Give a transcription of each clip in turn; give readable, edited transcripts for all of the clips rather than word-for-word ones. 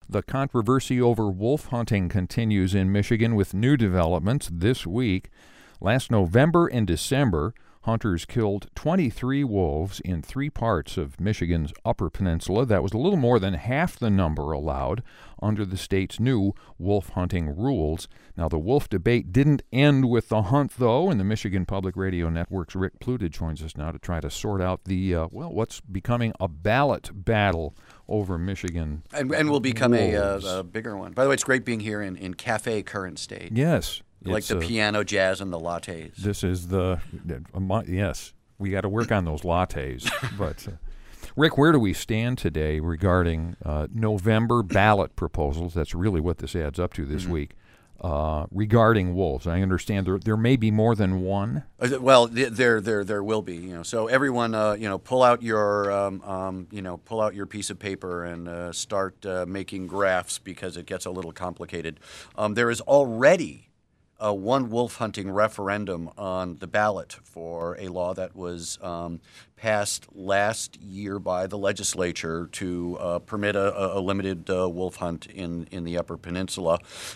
The controversy over wolf hunting continues in Michigan with new developments this week. Last November and December, hunters killed 23 wolves in 3 parts of Michigan's Upper Peninsula. That was a little more than half the number allowed under the state's new wolf hunting rules. Now, the wolf debate didn't end with the hunt, though, and the Michigan Public Radio Network's Rick Pluta joins us now to try to sort out the, what's becoming a ballot battle over Michigan. And will become a bigger one. By the way, it's great being here in Cafe Current State. Yes. Like the piano, jazz, and the lattes. This is yes, we got to work on those lattes. But, Rick, where do we stand today regarding November ballot proposals? That's really what this adds up to this week. Regarding wolves, I understand there may be more than one. Well, there will be. So everyone, pull out your piece of paper and start making graphs because it gets a little complicated. There is already one wolf hunting referendum on the ballot for a law that was passed last year by the legislature to permit a limited wolf hunt in the Upper Peninsula.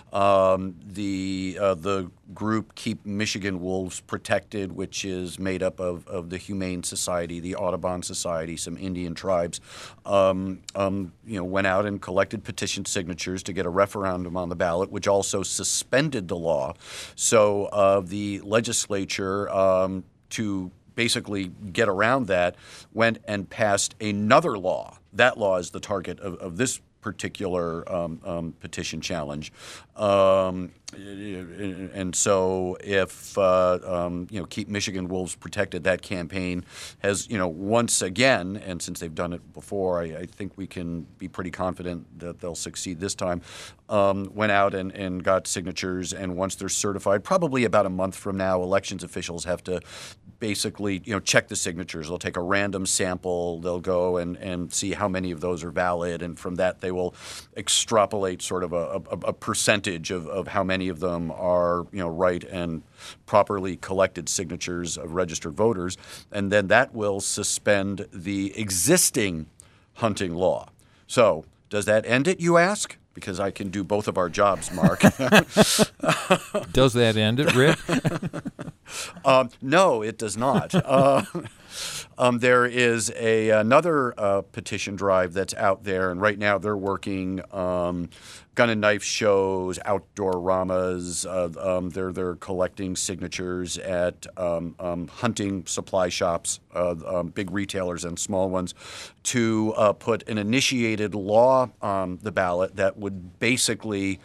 The group Keep Michigan Wolves Protected, which is made up of the Humane Society, the Audubon Society, some Indian tribes, went out and collected petition signatures to get a referendum on the ballot, which also suspended the law. So the legislature, to basically get around that, went and passed another law. That law is the target of this particular petition challenge. And so if, Keep Michigan Wolves Protected, that campaign has, once again, and since they've done it before, I think we can be pretty confident that they'll succeed this time, went out and got signatures. And once they're certified, probably about a month from now, elections officials have to basically, check the signatures. They'll take a random sample. They'll go and see how many of those are valid. And from that, they will extrapolate sort of a percentage of how many of them are, right and properly collected signatures of registered voters. And then that will suspend the existing hunting law. So does that end it, you ask? Because I can do both of our jobs, Mark. Does that end it, Rick? No, it does not. There is another petition drive that's out there, and right now they're working gun and knife shows, outdoor ramas. They're collecting signatures at hunting supply shops, big retailers and small ones, to put an initiated law on the ballot that would basically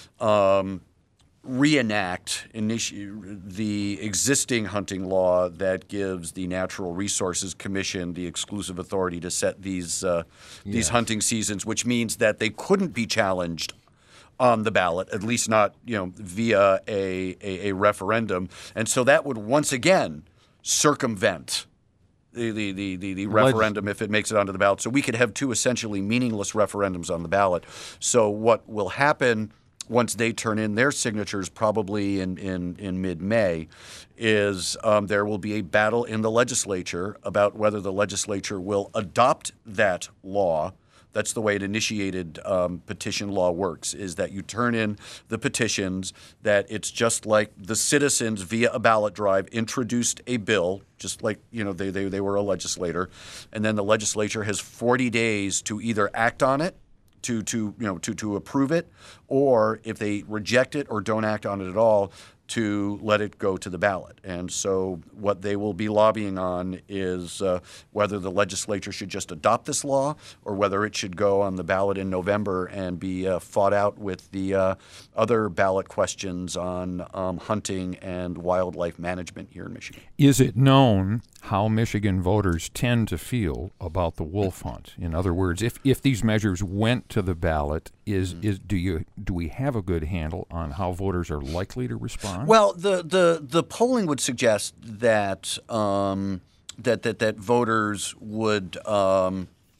reenact the existing hunting law that gives the Natural Resources Commission the exclusive authority to set these hunting seasons, which means that they couldn't be challenged on the ballot, at least not via a referendum, and so that would once again circumvent the referendum if it makes it onto the ballot. So we could have 2 essentially meaningless referendums on the ballot. So what will happen once they turn in their signatures, probably in mid-May, is there will be a battle in the legislature about whether the legislature will adopt that law. That's the way an initiated petition law works, is that you turn in the petitions, that it's just like the citizens via a ballot drive introduced a bill, just like they were a legislator, and then the legislature has 40 days to either act on it, to approve it, or if they reject it or don't act on it at all, to let it go to the ballot. And so what they will be lobbying on is whether the legislature should just adopt this law or whether it should go on the ballot in November and be fought out with the other ballot questions on hunting and wildlife management here in Michigan. Is it known how Michigan voters tend to feel about the wolf hunt? In other words, if these measures went to the ballot, do we have a good handle on how voters are likely to respond? Well, the polling would suggest that that voters would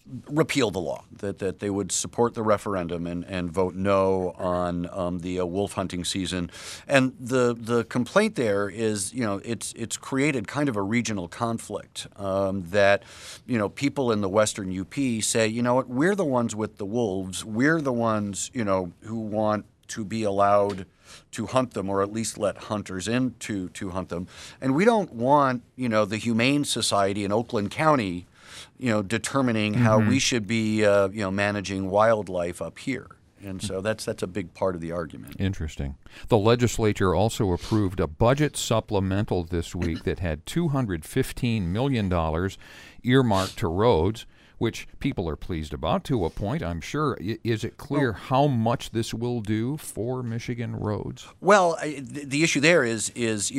repeal the law, that they would support the referendum and vote no on the wolf hunting season. And the complaint there is, it's created kind of a regional conflict that, people in the western UP say, you know what, we're the ones with the wolves. We're the ones, who want to be allowed to hunt them, or at least let hunters in to hunt them. And we don't want, the Humane Society in Oakland County determining how we should be, managing wildlife up here. And so that's a big part of the argument. Interesting. The legislature also approved a budget supplemental this week that had $215 million earmarked to roads, which people are pleased about to a point, I'm sure. Is it clear how much this will do for Michigan roads? Well, the issue there is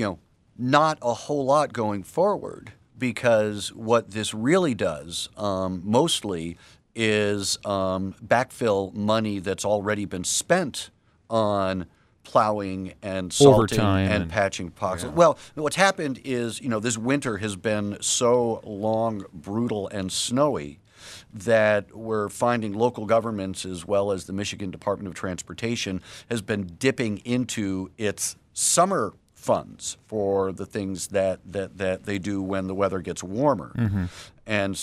not a whole lot going forward, because what this really does mostly is backfill money that's already been spent on plowing and salting and patching potholes. Yeah. Well, what's happened is, this winter has been so long, brutal, and snowy that we're finding local governments, as well as the Michigan Department of Transportation, has been dipping into its summer funds for the things that they do when the weather gets warmer. Mm-hmm. And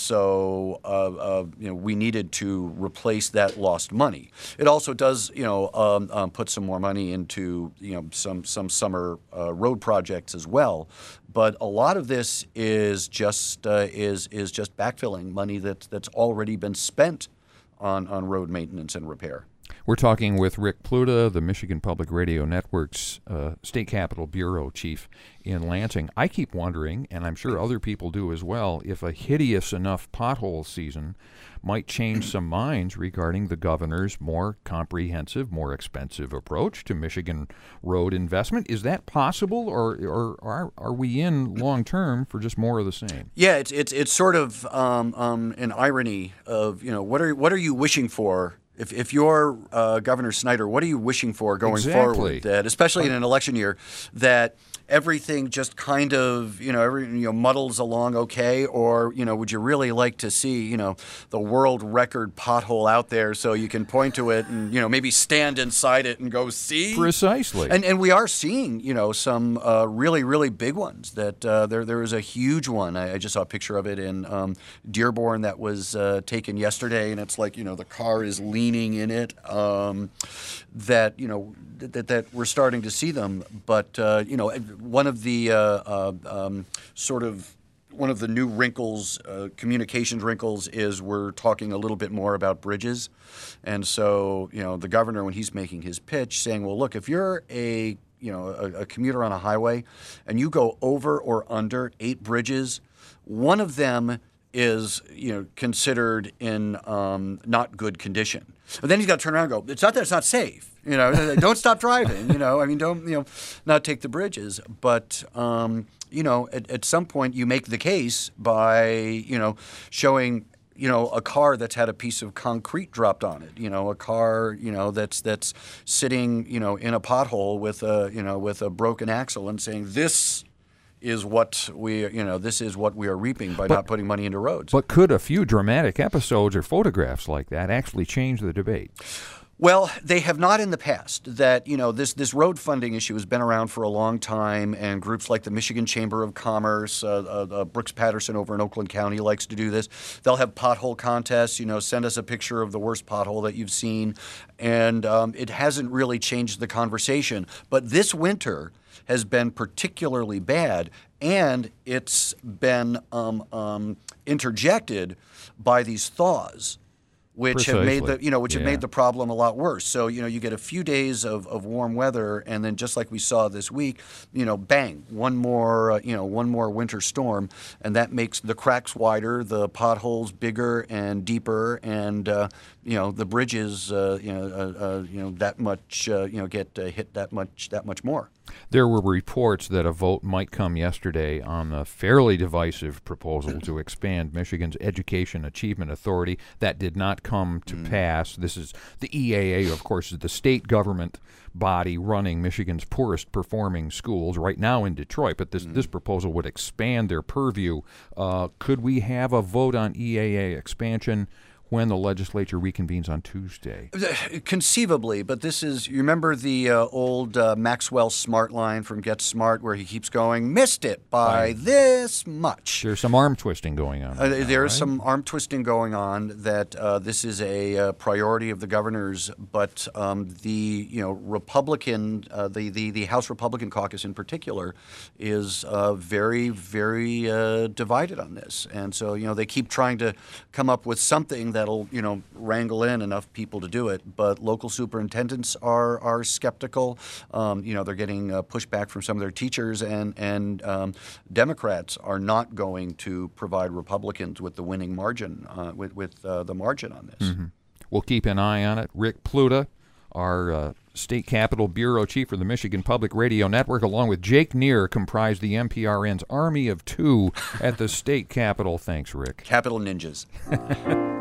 so, we needed to replace that lost money. It also does, put some more money into, some summer road projects as well. But a lot of this is just backfilling money that's already been spent on road maintenance and repair. We're talking with Rick Pluta, the Michigan Public Radio Network's State Capitol Bureau Chief in Lansing. I keep wondering, and I'm sure other people do as well, if a hideous enough pothole season might change some minds regarding the governor's more comprehensive, more expensive approach to Michigan road investment. Is that possible, or are we in long term for just more of the same? Yeah, it's sort of an irony of, what are you wishing for? If you're Governor Snyder, what are you wishing for going forward? That, especially in an election year, that everything just kind of, muddles along okay? Or, would you really like to see, the world record pothole out there so you can point to it and, maybe stand inside it and go see? Precisely. And we are seeing, some really, really big ones. That there is a huge one. I just saw a picture of it in Dearborn that was taken yesterday, and it's like, the car is leaning in it, that we're starting to see them. But one of the one of the new wrinkles, communications wrinkles, is we're talking a little bit more about bridges. And so, the governor, when he's making his pitch, saying, well, look, if you're a commuter on a highway and you go over or under 8 bridges, one of them is considered in not good condition. But then he's got to turn around and go, it's not that it's not safe. Don't stop driving. Don't not take the bridges. But at some point you make the case by showing a car that's had a piece of concrete dropped on it. A car that's sitting in a pothole with a broken axle, and saying this is what we are reaping by not putting money into roads. But could a few dramatic episodes or photographs like that actually change the debate? Well, they have not in the past. That this road funding issue has been around for a long time, and groups like the Michigan Chamber of Commerce, Brooks Patterson over in Oakland County likes to do this. They'll have pothole contests. Send us a picture of the worst pothole that you've seen, and it hasn't really changed the conversation. But this winter has been particularly bad, and it's been interjected by these thaws, which have made the problem a lot worse. So you get a few days of warm weather, and then just like we saw this week, bang, one more winter storm, and that makes the cracks wider, the potholes bigger and deeper, and the bridges that much get hit that much more. There were reports that a vote might come yesterday on the fairly divisive proposal to expand Michigan's Education Achievement Authority. That did not come to pass. This is the EAA, of course, is the state government body running Michigan's poorest performing schools right now in Detroit, but this proposal would expand their purview. Could we have a vote on EAA expansion when the legislature reconvenes on Tuesday. Conceivably, but this is, you remember the old Maxwell Smart line from Get Smart where he keeps going, missed it by this much. There's some arm twisting going on. There's some arm twisting going on that this is a priority of the governor's, but the Republican, the House Republican caucus in particular is very, very divided on this. And so, they keep trying to come up with something that'll, wrangle in enough people to do it. But local superintendents are skeptical. They're getting pushback from some of their teachers, and Democrats are not going to provide Republicans with the winning margin, with the margin on this. Mm-hmm. We'll keep an eye on it. Rick Pluta, our State Capitol Bureau Chief for the Michigan Public Radio Network, along with Jake Neer, comprise the MPRN's Army of Two at the State Capitol. Thanks, Rick. Capitol Ninjas.